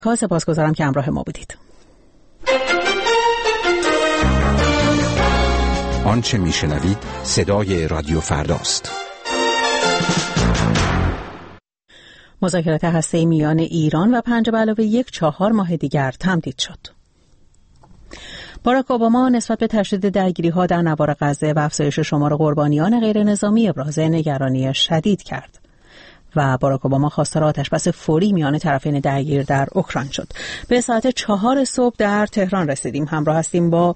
سپاسگزارم که همراه ما بودید. آنچه میشنوید صدای رادیو فرداست. مذاکرات هسته‌ای میان ایران و 5+1 4 ماه دیگر تمدید شد. باراک اوباما نسبت به تشدید درگیری‌ها در نوار غزه و افزایش شمار قربانیان غیر نظامی ابراز نگرانی شدید کرد و باراک اوباما خواستار آتش‌بس فوری میان طرفین درگیر در اوکراین شد. به ساعت 4 صبح در تهران رسیدیم. همراه هستیم با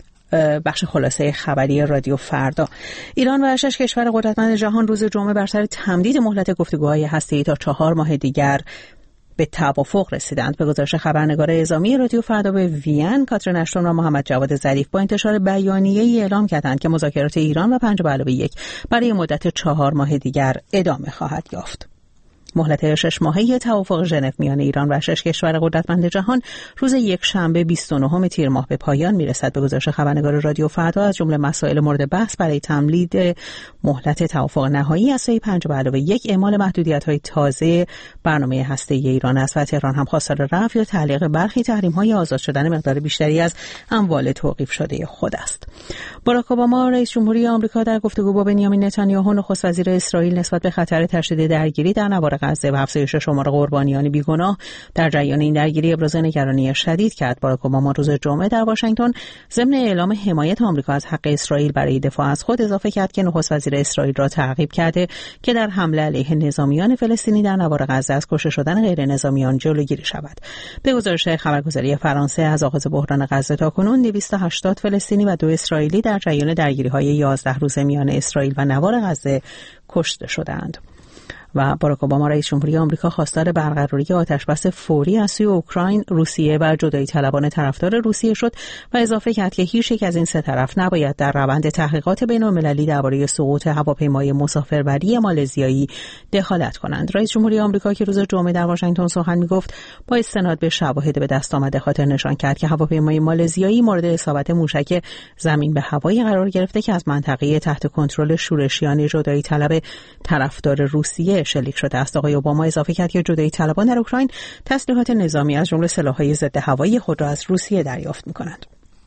بخش خلاصه خبری رادیو فردا. ایران و 6 کشور قدرتمند جهان روز جمعه بر سر تمدید مهلت گفتگوهای هسته‌ای تا 4 ماه دیگر به توافق رسیدند. به گزارش خبرنگار اعزامی رادیو فردا به وین، کاترین اشتون و محمد جواد ظریف با انتشار بیانیه‌ای اعلام کردند که مذاکرات ایران و 5+1 برای مدت 4 ماه دیگر ادامه خواهد یافت. مهلت 6 ماهه توافق ژنو میان ایران و 6 کشور قدرتمند جهان روز یکشنبه 29 تیر ماه به پایان میرسد. به گزارش خبرنگار رادیو فردا از جمله مسائل مورد بحث برای تمدید مهلت توافق نهایی هسته‌ای 5+1 اعمال محدودیت‌های تازه برنامه هسته‌ای ایران است و تهران هم خواستار رفع یا تعلیق برخی تحریم‌های آزاد شدن مقدار بیشتری از اموال توقیف شده خود است. باراک اوباما رئیس جمهوری آمریکا در گفتگو با بنیامین نتانیاهو نخست وزیر اسرائیل نسبت به خطر تشدید درگیری در نوار غزه و افزایش شمار قربانیان بیگناه در جریان این درگیری ابراز نگرانی شدید کرد. باراک اوباما روز جمعه در واشنگتن ضمن اعلام حمایت آمریکا از حق اسرائیل برای دفاع از خود اضافه کرد که نخست وزیر اسرائیل را تعقیب کرده که در حمله علیه نظامیان فلسطینی در نوار غزه از کشته شدن غیر نظامیان جلوگیری شود. به گزارش خبرگزاری فرانسه از آغاز بحران غزه تاکنون 280 فلسطینی و 2 اسرائیلی در جریان درگیری‌های 11 روزه میان اسرائیل و نوار غزه کشته شدند. و باراک اوباما رئیس جمهوری آمریکا خواستار برقراری آتش‌بس فوری از سوی اوکراین، روسیه و جدایی طلبان طرفدار روسیه شد و اضافه کرد که هیچ یک از این سه طرف نباید در روند تحقیقات بین‌المللی درباره سقوط هواپیمای مسافربری مالزیایی دخالت کنند. رئیس جمهوری آمریکا که روز جمعه در واشنگتن سخن می‌گفت با استناد به شواهد به دست آمده خاطر نشان کرد که هواپیمای مالزیایی مورد اصابت موشک زمین به هوایی قرار گرفته که از منطقه تحت کنترل شورشیان جدایی طلب طرفدار روسیه شلیک شده است. آقای اوباما اضافه کرد که جدایی طلبان در اوکراین تسلیحات نظامی از جمله سلاح‌های ضد هوایی خود را از روسیه دریافت می‌کنند.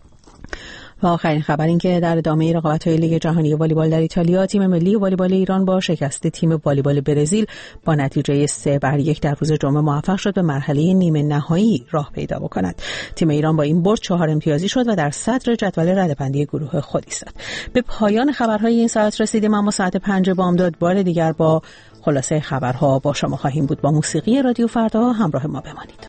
و آخرین خبر این که در ادامه رقابت‌های لیگ جهانی والیبال در ایتالیا تیم ملی والیبال ایران با شکست تیم والیبال برزیل با نتیجه 3-1 در روز جمعه موفق شد به مرحله نیمه نهایی راه پیدا بکند. تیم ایران با این برد 4 امتیازی شد و در صدر جدول رده‌بندی گروه خود ایستاد. به پایان خبرهای این ساعت رسیدیم، اما ساعت 5 بامداد بار دیگر با خلاصه خبرها با شما خواهیم بود. با موسیقی رادیو فردا همراه ما بمانید.